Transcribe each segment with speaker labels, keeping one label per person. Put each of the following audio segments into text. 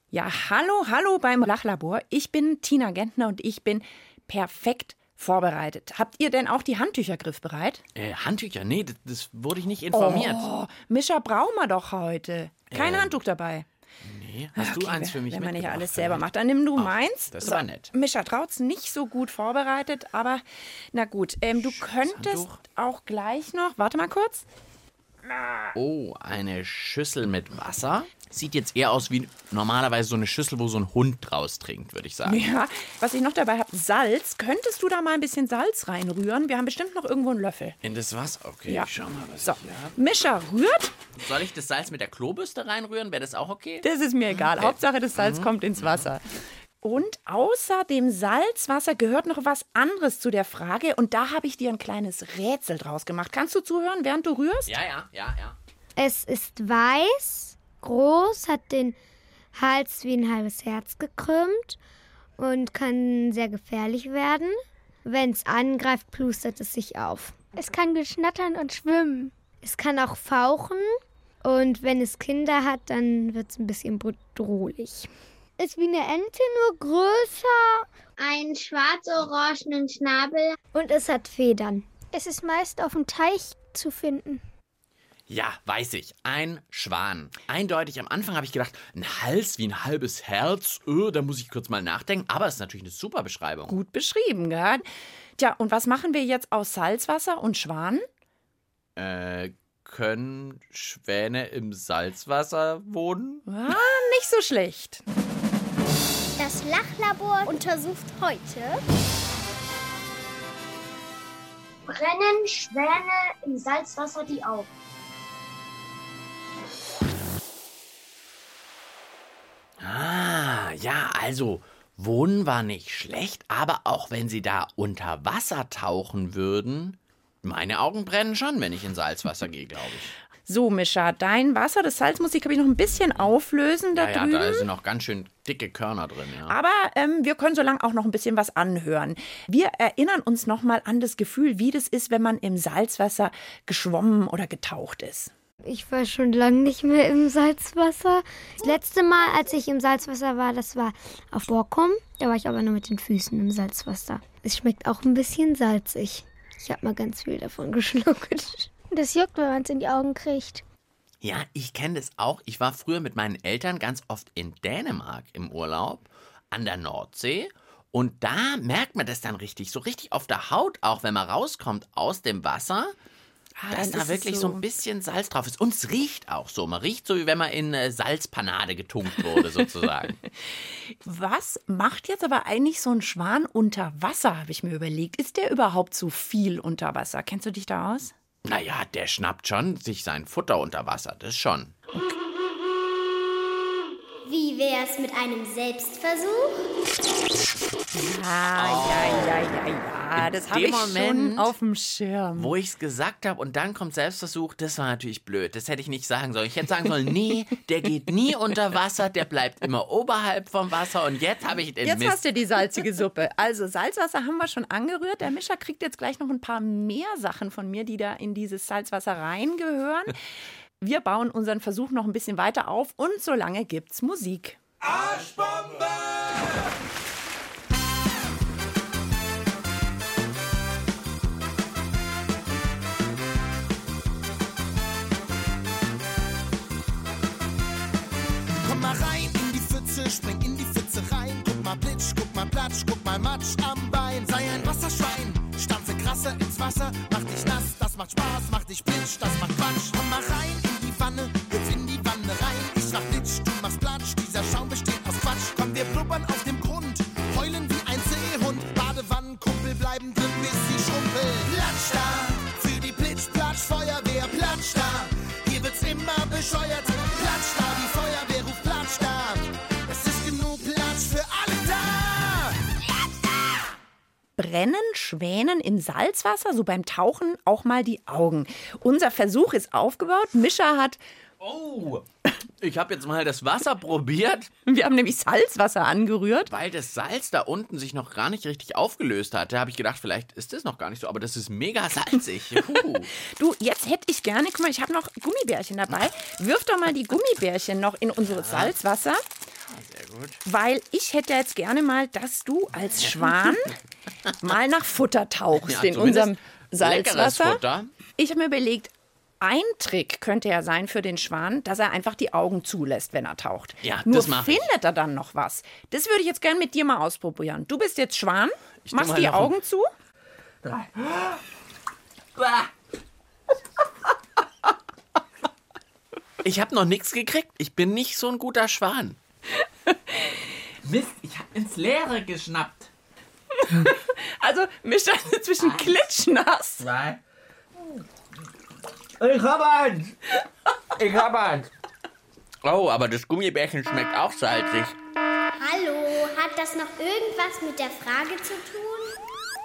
Speaker 1: Ja, hallo beim Lachlabor. Ich bin Tina Gentner und ich bin perfekt vorbereitet. Habt ihr denn auch die Handtücher griffbereit?
Speaker 2: Handtücher? Nee, das wurde ich nicht informiert.
Speaker 1: Oh, Mischa brauchen wir doch heute. Kein Handtuch dabei.
Speaker 2: Nee, hast du eins für mich
Speaker 1: Wenn man nicht
Speaker 2: mitgebracht,
Speaker 1: alles selber
Speaker 2: vielleicht?
Speaker 1: macht, dann nimm du meins.
Speaker 2: Das war nett.
Speaker 1: Mischa traut's nicht so gut vorbereitet, aber na gut. Du könntest
Speaker 2: Handtuch.
Speaker 1: auch gleich noch, warte mal kurz.
Speaker 2: Oh, eine Schüssel mit Wasser. Sieht jetzt eher aus wie normalerweise so eine Schüssel, wo so ein Hund draus trinkt, würde ich sagen.
Speaker 1: Ja, was ich noch dabei habe, Salz. Könntest du da mal ein bisschen Salz reinrühren? Wir haben bestimmt noch irgendwo einen Löffel.
Speaker 2: In das Wasser? Okay,
Speaker 1: Ja.
Speaker 2: ich schau mal, was
Speaker 1: So,
Speaker 2: ich hier habe.
Speaker 1: Mischa rührt.
Speaker 2: Soll ich das Salz mit der Klobürste reinrühren? Wäre das auch okay?
Speaker 1: Das ist mir egal.
Speaker 2: Okay.
Speaker 1: Hauptsache, das Salz kommt ins Wasser. Und außer dem Salzwasser gehört noch was anderes zu der Frage. Und da habe ich dir ein kleines Rätsel draus gemacht. Kannst du zuhören, während du rührst?
Speaker 2: Ja.
Speaker 3: Es ist weiß, groß, hat den Hals wie ein halbes Herz gekrümmt und kann sehr gefährlich werden. Wenn es angreift, plustert es sich auf.
Speaker 4: Es kann geschnattern und schwimmen.
Speaker 3: Es kann auch fauchen und wenn es Kinder hat, dann wird es ein bisschen bedrohlich.
Speaker 4: Ist wie eine Ente, nur größer.
Speaker 5: Einen schwarz-orangenen Schnabel.
Speaker 3: Und es hat Federn.
Speaker 4: Es ist meist auf dem Teich zu finden.
Speaker 2: Ja, weiß ich. Ein Schwan. Eindeutig, am Anfang habe ich gedacht, ein Hals wie ein halbes Herz. Da muss ich kurz mal nachdenken. Aber es ist natürlich eine super Beschreibung.
Speaker 1: Gut beschrieben, gell? Tja, und was machen wir jetzt aus Salzwasser und Schwan?
Speaker 2: Können Schwäne im Salzwasser wohnen?
Speaker 1: Ah, nicht so schlecht.
Speaker 4: Das Lachlabor untersucht heute.
Speaker 5: Brennen Schwäne im Salzwasser die Augen?
Speaker 2: Ah, ja, also wohnen war nicht schlecht, aber auch wenn sie da unter Wasser tauchen würden, meine Augen brennen schon, wenn ich in Salzwasser gehe, glaube ich.
Speaker 1: So, Mischa, dein Wasser, das Salz muss ich, glaube ich, noch ein bisschen auflösen da
Speaker 2: Ja,
Speaker 1: drüben.
Speaker 2: da sind noch ganz schön dicke Körner drin, ja.
Speaker 1: Aber wir können so lange auch noch ein bisschen was anhören. Wir erinnern uns noch mal an das Gefühl, wie das ist, wenn man im Salzwasser geschwommen oder getaucht ist.
Speaker 3: Ich war schon lange nicht mehr im Salzwasser. Das letzte Mal, als ich im Salzwasser war, das war auf Borkum. Da war ich aber nur mit den Füßen im Salzwasser. Es schmeckt auch ein bisschen salzig. Ich habe mal ganz viel davon geschluckt.
Speaker 4: Das juckt, wenn man es in die Augen kriegt.
Speaker 2: Ja, ich kenne das auch. Ich war früher mit meinen Eltern ganz oft in Dänemark im Urlaub, an der Nordsee. Und da merkt man das dann richtig, so richtig auf der Haut, auch wenn man rauskommt aus dem Wasser, dass da wirklich so ein bisschen Salz drauf ist. Und es riecht auch so. Man riecht so, wie wenn man in Salzpanade getunkt wurde, sozusagen.
Speaker 1: Was macht jetzt aber eigentlich so ein Schwan unter Wasser, habe ich mir überlegt. Ist der überhaupt so viel unter Wasser? Kennst du dich da aus?
Speaker 2: Naja, der schnappt schon sich sein Futter unter Wasser, das schon.
Speaker 5: Wie wär's mit einem Selbstversuch?
Speaker 1: Ja, das habe
Speaker 2: dem
Speaker 1: ich schon
Speaker 2: Moment,
Speaker 1: auf dem Schirm.
Speaker 2: Wo ich es gesagt habe und dann kommt Selbstversuch, das war natürlich blöd. Das hätte ich nicht sagen sollen. Ich hätte sagen sollen, nee, der geht nie unter Wasser, der bleibt immer oberhalb vom Wasser und jetzt habe ich den
Speaker 1: Jetzt
Speaker 2: Mist.
Speaker 1: hast du die salzige Suppe. Also Salzwasser haben wir schon angerührt. Der Mischa kriegt jetzt gleich noch ein paar mehr Sachen von mir, die da in dieses Salzwasser reingehören. Wir bauen unseren Versuch noch ein bisschen weiter auf und solange gibt's Musik.
Speaker 6: Arschbombe! Komm mal rein in die Pfütze, spring in die Pfütze rein. Guck mal Plitsch, guck mal Platsch, guck mal Matsch am Bein. Sei ein Wasserschwein, stampfe krasse ins Wasser. Mach dich nass, das macht Spaß, mach dich Plitsch, das macht Quatsch. Komm mal rein in die Wanne, hüpf in die Wanne rein. Ich mach Plitsch, du machst Platsch, dieser Schaum besteht aus Quatsch. Komm, wir blubbern auf dem Grund, heulen wie ein Seehund. Badewannenkumpel bleiben drin, bis sie schrumpeln. Platsch da, für die Plitsch-Platsch, Feuerwehr, Platsch da. Hier wird's immer bescheuert. Platsch da, die Feuerwehr ruft Platsch da. Es ist genug Platsch für alle da.
Speaker 1: Brennen Schwänen im Salzwasser, so beim Tauchen, auch mal die Augen. Unser Versuch ist aufgebaut. Mischa hat,
Speaker 2: Oh, ich habe jetzt mal das Wasser probiert,
Speaker 1: wir haben nämlich Salzwasser angerührt.
Speaker 2: weil das Salz da unten sich noch gar nicht richtig aufgelöst hatte. Da habe ich gedacht, vielleicht ist das noch gar nicht so, aber das ist mega salzig.
Speaker 1: Du, jetzt hätte ich gerne, guck mal, ich habe noch Gummibärchen dabei. Wirf doch mal die Gummibärchen noch in unser Salzwasser.
Speaker 2: Sehr
Speaker 1: Weil ich hätte jetzt gerne mal, dass du als Schwan mal nach Futter tauchst in unserem Salzwasser.
Speaker 2: Futter.
Speaker 1: Ich habe mir überlegt, ein Trick könnte ja sein für den Schwan, dass er einfach die Augen zulässt, wenn er taucht.
Speaker 2: Ja,
Speaker 1: Nur
Speaker 2: das mache ich.
Speaker 1: findet er dann noch was. Das würde ich jetzt gerne mit dir mal ausprobieren. Du bist jetzt Schwan, machst
Speaker 2: mal
Speaker 1: die
Speaker 2: noch
Speaker 1: Augen zu.
Speaker 2: Ich habe noch nichts gekriegt. Ich bin nicht so ein guter Schwan. Mist, ich habe ins Leere geschnappt.
Speaker 1: Also Mischa ist inzwischen klitschnass.
Speaker 2: 2. Ich hab eins. Oh, aber das Gummibärchen schmeckt auch salzig.
Speaker 4: Hallo, hat das noch irgendwas mit der Frage zu tun?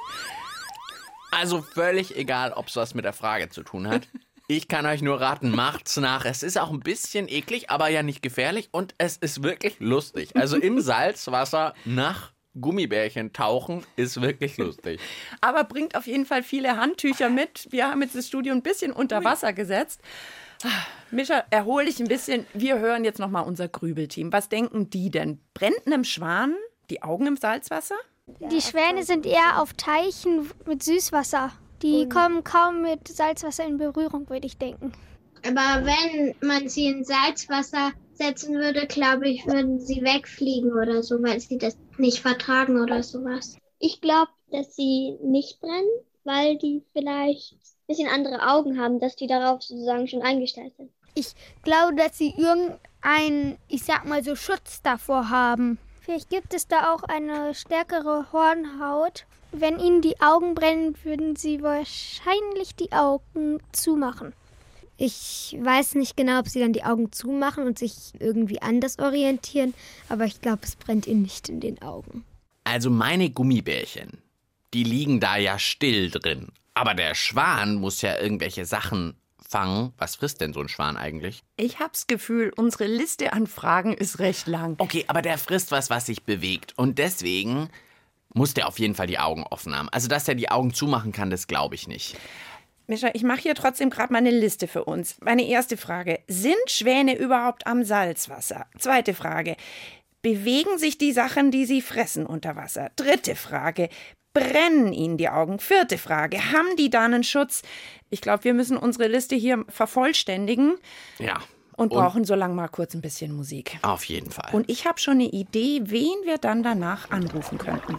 Speaker 2: Also völlig egal, ob es was mit der Frage zu tun hat. Ich kann euch nur raten, macht's nach. Es ist auch ein bisschen eklig, aber ja nicht gefährlich. Und es ist wirklich lustig. Also im Salzwasser nach Gummibärchen tauchen ist wirklich lustig.
Speaker 1: Aber bringt auf jeden Fall viele Handtücher mit. Wir haben jetzt das Studio ein bisschen unter Wasser gesetzt. Mischa, erhol dich ein bisschen. Wir hören jetzt nochmal unser Grübelteam. Was denken die denn? Brennt einem Schwan die Augen im Salzwasser?
Speaker 7: Die Schwäne sind eher auf Teichen mit Süßwasser. Die kommen kaum mit Salzwasser in Berührung, würde ich denken.
Speaker 5: Aber wenn man sie in Salzwasser setzen würde, glaube ich, würden sie wegfliegen oder so, weil sie das nicht vertragen oder sowas.
Speaker 4: Ich glaube, dass sie nicht brennen, weil die vielleicht ein bisschen andere Augen haben, dass die darauf sozusagen schon eingestellt sind.
Speaker 7: Ich glaube, dass sie irgendeinen, ich sag mal so, Schutz davor haben. Vielleicht gibt es da auch eine stärkere Hornhaut. Wenn ihnen die Augen brennen, würden sie wahrscheinlich die Augen zumachen.
Speaker 3: Ich weiß nicht genau, ob sie dann die Augen zumachen und sich irgendwie anders orientieren, aber ich glaube, es brennt ihnen nicht in den Augen.
Speaker 2: Also meine Gummibärchen, die liegen da ja still drin. Aber der Schwan muss ja irgendwelche Sachen fangen. Was frisst denn so ein Schwan eigentlich?
Speaker 1: Ich hab's Gefühl, unsere Liste an Fragen ist recht lang.
Speaker 2: Okay, aber der frisst was sich bewegt. Und deswegen muss der auf jeden Fall die Augen offen haben. Also, dass er die Augen zumachen kann, das glaube ich nicht.
Speaker 1: Mischa, ich mache hier trotzdem gerade mal eine Liste für uns. Meine erste Frage, sind Schwäne überhaupt am Salzwasser? Zweite Frage, bewegen sich die Sachen, die sie fressen, unter Wasser? Dritte Frage, brennen ihnen die Augen? Vierte Frage, haben die da einen Schutz? Ich glaube, wir müssen unsere Liste hier vervollständigen.
Speaker 2: Ja.
Speaker 1: Und brauchen so lange mal kurz ein bisschen Musik.
Speaker 2: Auf jeden Fall.
Speaker 1: Und ich habe schon eine Idee, wen wir dann danach anrufen könnten.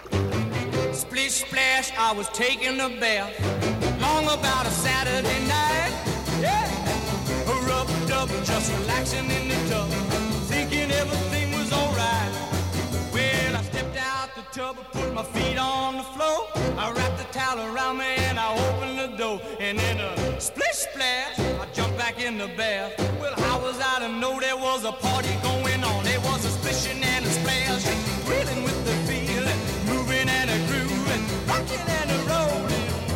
Speaker 6: Splish splash, I was taking a bath. Long about a Saturday night. Yeah. Rubbed up, just relaxing in the tub. Thinking everything was alright. Well, I stepped out the tub, put my feet on the floor. I wrapped the towel around me and I opened the door. And in a splish splash, I jumped back in the bath. Well, how was I to know there was a party going on? There was a splishing and a splash, reeling with the feeling, moving and a grooving, rocking and a rolling.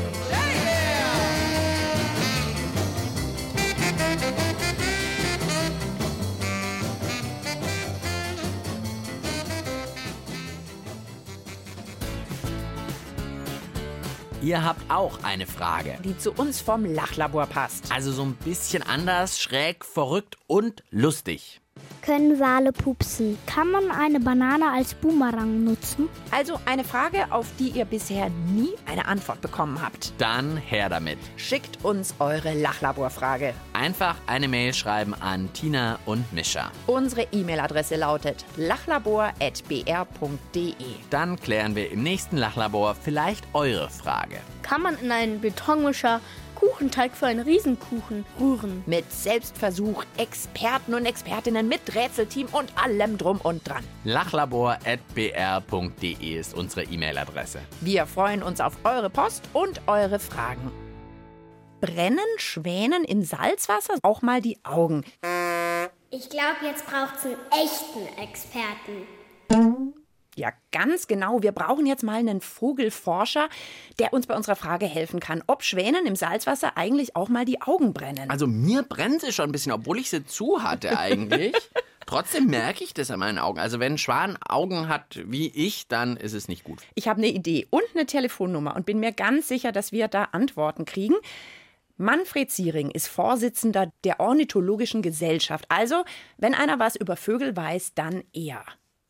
Speaker 2: Ihr habt auch eine Frage.
Speaker 1: Die zu uns vom Lachlabor passt.
Speaker 2: Also so ein bisschen anders, schräg, verrückt und lustig.
Speaker 7: Können Wale pupsen? Kann man eine Banane als Boomerang nutzen?
Speaker 1: Also eine Frage, auf die ihr bisher nie eine Antwort bekommen habt.
Speaker 2: Dann her damit.
Speaker 1: Schickt uns eure Lachlaborfrage.
Speaker 2: Einfach eine Mail schreiben an Tina und Mischa.
Speaker 1: Unsere E-Mail-Adresse lautet lachlabor@br.de.
Speaker 2: Dann klären wir im nächsten Lachlabor vielleicht eure Frage.
Speaker 8: Kann man in einen Betonmischer Kuchenteig für einen Riesenkuchen rühren?
Speaker 1: Mit Selbstversuch, Experten und Expertinnen mit Rätselteam und allem drum und dran.
Speaker 2: lachlabor@br.de ist unsere E-Mail-Adresse.
Speaker 1: Wir freuen uns auf eure Post und eure Fragen. Brennen Schwänen im Salzwasser auch mal die Augen?
Speaker 4: Ich glaube, jetzt braucht es einen echten Experten.
Speaker 1: Ja, ganz genau. Wir brauchen jetzt mal einen Vogelforscher, der uns bei unserer Frage helfen kann, ob Schwänen im Salzwasser eigentlich auch mal die Augen brennen.
Speaker 2: Also mir brennen sie schon ein bisschen, obwohl ich sie zu hatte eigentlich. Trotzdem merke ich das an meinen Augen. Also wenn ein Schwan Augen hat wie ich, dann ist es nicht gut.
Speaker 1: Ich habe eine Idee und eine Telefonnummer und bin mir ganz sicher, dass wir da Antworten kriegen. Manfred Ziering ist Vorsitzender der Ornithologischen Gesellschaft. Also, wenn einer was über Vögel weiß, dann er.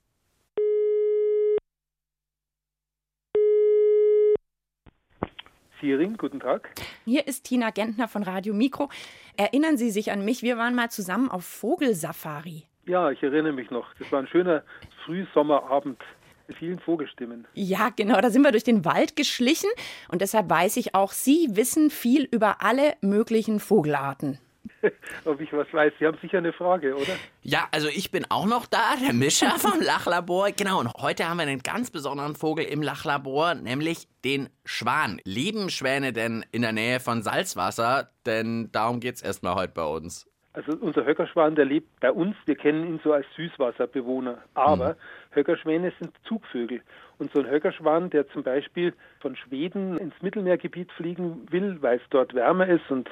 Speaker 9: Ziering, guten Tag.
Speaker 1: Hier ist Tina Gentner von Radio Mikro. Erinnern Sie sich an mich? Wir waren mal zusammen auf Vogelsafari.
Speaker 9: Ja, ich erinnere mich noch. Das war ein schöner Frühsommerabend mit vielen Vogelstimmen.
Speaker 1: Ja, genau. Da sind wir durch den Wald geschlichen. Und deshalb weiß ich auch, Sie wissen viel über alle möglichen Vogelarten.
Speaker 9: Ob ich was weiß, Sie haben sicher eine Frage, oder?
Speaker 2: Ja, also ich bin auch noch da, der Mischa vom Lachlabor. Genau, und heute haben wir einen ganz besonderen Vogel im Lachlabor, nämlich den Schwan. Leben Schwäne denn in der Nähe von Salzwasser? Denn darum geht's erstmal heute bei uns.
Speaker 9: Also unser Höckerschwan, der lebt bei uns, wir kennen ihn so als Süßwasserbewohner. Aber Höckerschwäne sind Zugvögel. Und so ein Höckerschwan, der zum Beispiel von Schweden ins Mittelmeergebiet fliegen will, weil es dort wärmer ist und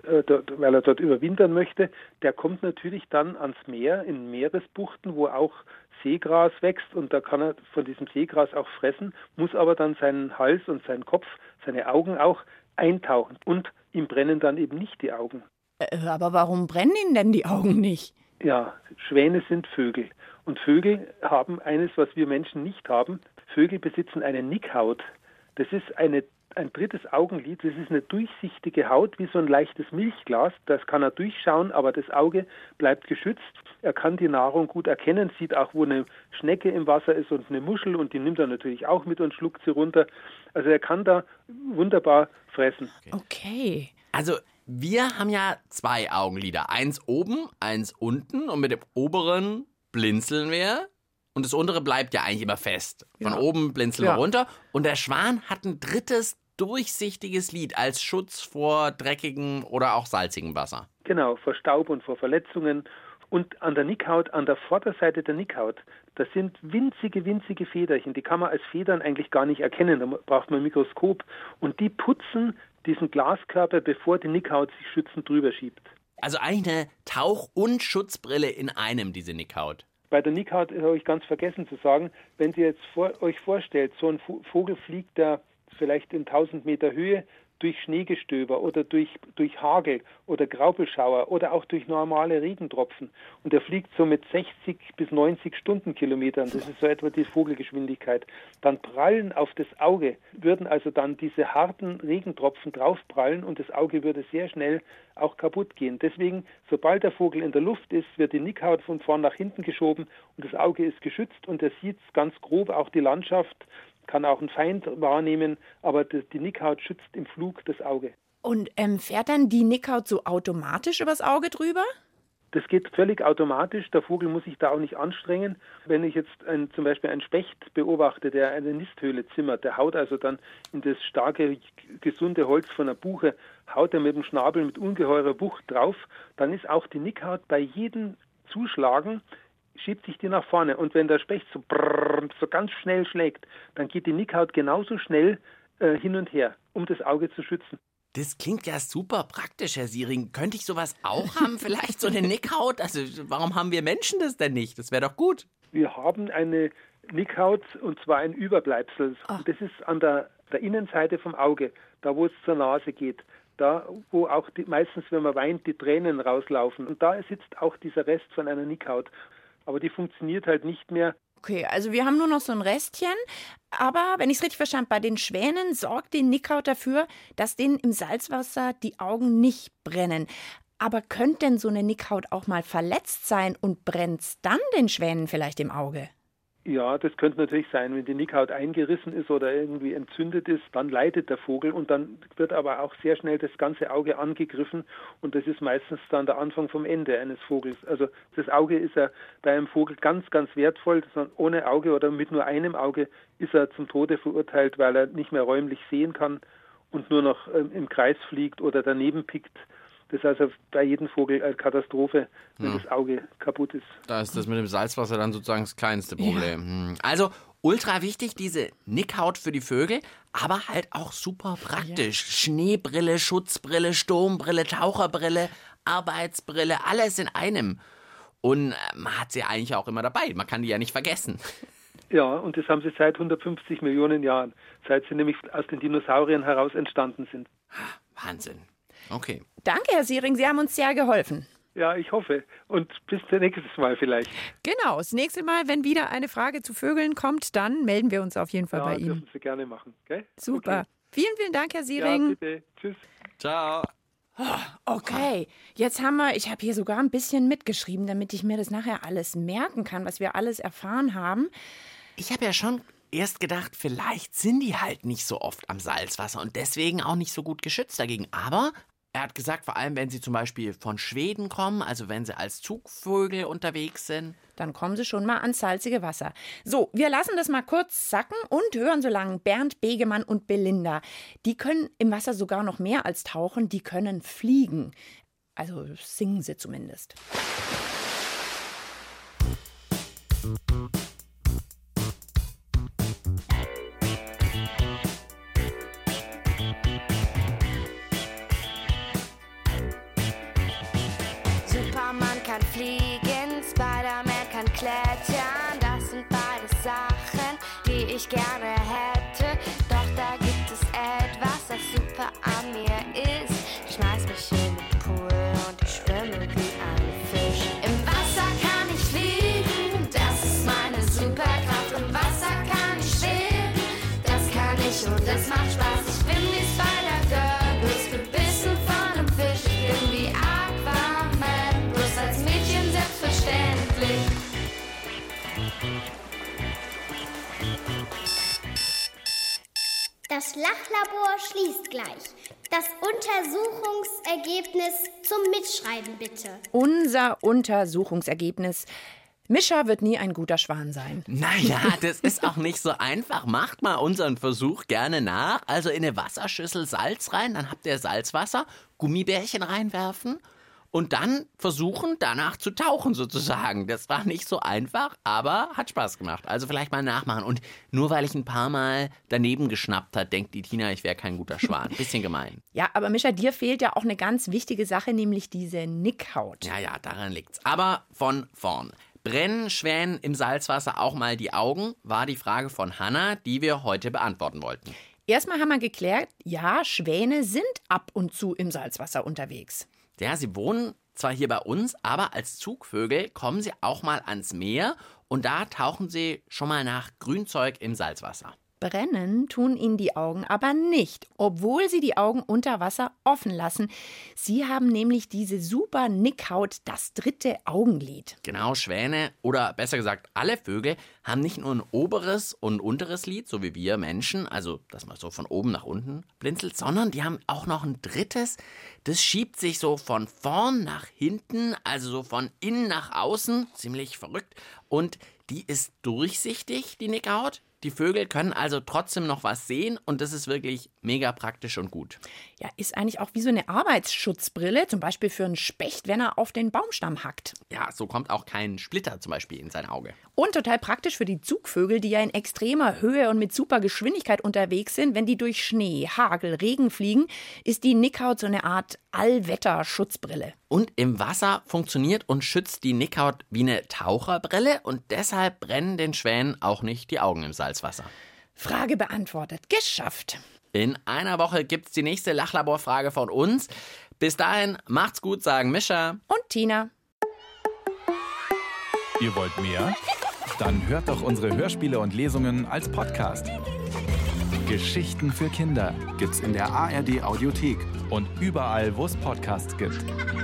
Speaker 9: weil er dort überwintern möchte, der kommt natürlich dann ans Meer, in Meeresbuchten, wo auch Seegras wächst, und da kann er von diesem Seegras auch fressen, muss aber dann seinen Hals und seinen Kopf, seine Augen auch eintauchen. Und ihm brennen dann eben nicht die Augen.
Speaker 1: Aber warum brennen Ihnen denn die Augen nicht?
Speaker 9: Ja, Schwäne sind Vögel. Und Vögel haben eines, was wir Menschen nicht haben. Vögel besitzen eine Nickhaut. Das ist ein drittes Augenlid. Das ist eine durchsichtige Haut, wie so ein leichtes Milchglas. Das kann er durchschauen, aber das Auge bleibt geschützt. Er kann die Nahrung gut erkennen, sieht auch, wo eine Schnecke im Wasser ist und eine Muschel, und die nimmt er natürlich auch mit und schluckt sie runter. Also er kann da wunderbar fressen.
Speaker 1: Okay.
Speaker 2: Also wir haben ja 2 Augenlider. Eins oben, eins unten, und mit dem oberen blinzeln wir. Und das untere bleibt ja eigentlich immer fest. Von oben blinzeln wir runter. Und der Schwan hat ein drittes, durchsichtiges Lid als Schutz vor dreckigem oder auch salzigem Wasser.
Speaker 9: Genau, vor Staub und vor Verletzungen. Und an der Nickhaut, an der Vorderseite der Nickhaut, das sind winzige Federchen. Die kann man als Federn eigentlich gar nicht erkennen. Da braucht man ein Mikroskop. Und die putzen diesen Glaskörper, bevor die Nickhaut sich schützend drüber schiebt.
Speaker 2: Also eigentlich eine Tauch- und Schutzbrille in einem, diese Nickhaut.
Speaker 9: Bei der Nickhaut habe ich ganz vergessen zu sagen, wenn Sie jetzt euch vorstellt, so ein Vogel fliegt da vielleicht in 1000 Meter Höhe durch Schneegestöber oder durch Hagel oder Graupelschauer oder auch durch normale Regentropfen. Und er fliegt so mit 60 bis 90 Stundenkilometern. Das ist so etwa die Vogelgeschwindigkeit. Dann prallen auf das Auge, würden also dann diese harten Regentropfen draufprallen, und das Auge würde sehr schnell auch kaputt gehen. Deswegen, sobald der Vogel in der Luft ist, wird die Nickhaut von vorn nach hinten geschoben und das Auge ist geschützt, und er sieht ganz grob auch die Landschaft, kann auch einen Feind wahrnehmen, aber die Nickhaut schützt im Flug das Auge.
Speaker 1: Und fährt dann die Nickhaut so automatisch übers Auge drüber?
Speaker 9: Das geht völlig automatisch. Der Vogel muss sich da auch nicht anstrengen. Wenn ich jetzt zum Beispiel einen Specht beobachte, der eine Nisthöhle zimmert, der haut also dann in das starke, gesunde Holz von einer Buche, haut er mit dem Schnabel mit ungeheurer Wucht drauf, dann ist auch die Nickhaut bei jedem Zuschlagen, schiebt sich die nach vorne. Und wenn der Specht so ganz schnell schlägt, dann geht die Nickhaut genauso schnell hin und her, um das Auge zu schützen.
Speaker 2: Das klingt ja super praktisch, Herr Ziering. Könnte ich sowas auch haben, vielleicht so eine Nickhaut? Also warum haben wir Menschen das denn nicht? Das wäre doch gut.
Speaker 9: Wir haben eine Nickhaut, und zwar ein Überbleibsel. Das ist an der Innenseite vom Auge, da wo es zur Nase geht. Da, wo auch meistens, wenn man weint, die Tränen rauslaufen. Und da sitzt auch dieser Rest von einer Nickhaut. Aber die funktioniert halt nicht mehr.
Speaker 1: Okay, also wir haben nur noch so ein Restchen. Aber, wenn ich es richtig verstanden, bei den Schwänen sorgt die Nickhaut dafür, dass denen im Salzwasser die Augen nicht brennen. Aber könnte denn so eine Nickhaut auch mal verletzt sein und brennt's dann den Schwänen vielleicht im Auge?
Speaker 9: Ja, das könnte natürlich sein, wenn die Nickhaut eingerissen ist oder irgendwie entzündet ist, dann leidet der Vogel, und dann wird aber auch sehr schnell das ganze Auge angegriffen, und das ist meistens dann der Anfang vom Ende eines Vogels. Also das Auge ist ja bei einem Vogel ganz wertvoll. Ohne Auge oder mit nur einem Auge ist er zum Tode verurteilt, weil er nicht mehr räumlich sehen kann und nur noch im Kreis fliegt oder daneben pickt. Das ist also bei jedem Vogel eine Katastrophe, wenn das Auge kaputt ist.
Speaker 2: Da ist das mit dem Salzwasser dann sozusagen das kleinste Problem. Ja. Also ultra wichtig, diese Nickhaut für die Vögel, aber halt auch super praktisch. Ja. Schneebrille, Schutzbrille, Sturmbrille, Taucherbrille, Arbeitsbrille, alles in einem. Und man hat sie eigentlich auch immer dabei. Man kann die ja nicht vergessen.
Speaker 9: Ja, und das haben sie seit 150 Millionen Jahren, seit sie nämlich aus den Dinosauriern heraus entstanden sind.
Speaker 2: Wahnsinn. Okay.
Speaker 1: Danke, Herr Siering, Sie haben uns sehr geholfen.
Speaker 9: Ja, ich hoffe. Und bis zum nächsten Mal vielleicht.
Speaker 1: Genau, das nächste Mal, wenn wieder eine Frage zu Vögeln kommt, dann melden wir uns auf jeden Fall bei Ihnen.
Speaker 9: Ja, dürfen Sie gerne machen. Gell?
Speaker 1: Super.
Speaker 9: Okay.
Speaker 1: Vielen, vielen Dank, Herr Siering.
Speaker 9: Ja, bitte. Tschüss.
Speaker 2: Ciao.
Speaker 1: Okay, ich habe hier sogar ein bisschen mitgeschrieben, damit ich mir das nachher alles merken kann, was wir alles erfahren haben.
Speaker 2: Ich habe ja schon erst gedacht, vielleicht sind die halt nicht so oft am Salzwasser und deswegen auch nicht so gut geschützt dagegen. Aber er hat gesagt, vor allem wenn sie zum Beispiel von Schweden kommen, also wenn sie als Zugvögel unterwegs sind,
Speaker 1: dann kommen sie schon mal ans salzige Wasser. So, wir lassen das mal kurz sacken und hören so lange Bernd Begemann und Belinda. Die können im Wasser sogar noch mehr als tauchen, die können fliegen. Also singen sie zumindest.
Speaker 10: Superman kann fliegen, Spider-Man kann klettern. Das sind beides Sachen, die ich gerne hätte. Doch da gibt es etwas, das super an mir ist. Ich schmeiß mich in den Pool und ich schwimme wie ein Fisch. Im Wasser kann ich fliegen, das ist meine Superkraft. Im Wasser kann ich schweben, das kann ich und das macht Spaß. Ich bin wie Spider-Girl, bloß gebissen von einem Fisch. Ich bin wie Aquaman, bloß als Mädchen selbstverständlich.
Speaker 11: Das Lachlabor schließt gleich. Das Untersuchungsergebnis zum Mitschreiben bitte.
Speaker 1: Unser Untersuchungsergebnis. Mischa wird nie ein guter Schwan sein.
Speaker 2: Naja, das ist auch nicht so einfach. Macht mal unseren Versuch gerne nach. Also in eine Wasserschüssel Salz rein, dann habt ihr Salzwasser, Gummibärchen reinwerfen und dann versuchen, danach zu tauchen sozusagen. Das war nicht so einfach, aber hat Spaß gemacht. Also vielleicht mal nachmachen. Und nur weil ich ein paar Mal daneben geschnappt hat, denkt die Tina, ich wäre kein guter Schwan. Bisschen gemein.
Speaker 1: Ja, aber Mischa, dir fehlt ja auch eine ganz wichtige Sache, nämlich diese Nickhaut.
Speaker 2: Ja, daran liegt's. Aber von vorn. Brennen Schwänen im Salzwasser auch mal die Augen, war die Frage von Hanna, die wir heute beantworten wollten.
Speaker 1: Erstmal haben wir geklärt, ja, Schwäne sind ab und zu im Salzwasser unterwegs.
Speaker 2: Ja, sie wohnen zwar hier bei uns, aber als Zugvögel kommen sie auch mal ans Meer und da tauchen sie schon mal nach Grünzeug im Salzwasser.
Speaker 1: Brennen tun ihnen die Augen aber nicht, obwohl sie die Augen unter Wasser offen lassen. Sie haben nämlich diese super Nickhaut, das dritte Augenlid.
Speaker 2: Genau, Schwäne oder besser gesagt alle Vögel haben nicht nur ein oberes und ein unteres Lid, so wie wir Menschen, also dass man so von oben nach unten blinzelt, sondern die haben auch noch ein drittes, das schiebt sich so von vorn nach hinten, also so von innen nach außen, ziemlich verrückt, und die ist durchsichtig, die Nickhaut. Die Vögel können also trotzdem noch was sehen und das ist wirklich mega praktisch und gut.
Speaker 1: Ja, ist eigentlich auch wie so eine Arbeitsschutzbrille, zum Beispiel für einen Specht, wenn er auf den Baumstamm hackt.
Speaker 2: Ja, so kommt auch kein Splitter zum Beispiel in sein Auge.
Speaker 1: Und total praktisch für die Zugvögel, die ja in extremer Höhe und mit super Geschwindigkeit unterwegs sind. Wenn die durch Schnee, Hagel, Regen fliegen, ist die Nickhaut so eine Art Allwetterschutzbrille.
Speaker 2: Und im Wasser funktioniert und schützt die Nickhaut wie eine Taucherbrille und deshalb brennen den Schwänen auch nicht die Augen im Salzwasser.
Speaker 1: Frage beantwortet. Geschafft.
Speaker 2: In einer Woche gibt's die nächste Lachlaborfrage von uns. Bis dahin, macht's gut, sagen Mischa
Speaker 1: und Tina.
Speaker 12: Ihr wollt mehr? Dann hört doch unsere Hörspiele und Lesungen als Podcast. Geschichten für Kinder gibt's in der ARD Audiothek und überall, wo es Podcasts gibt.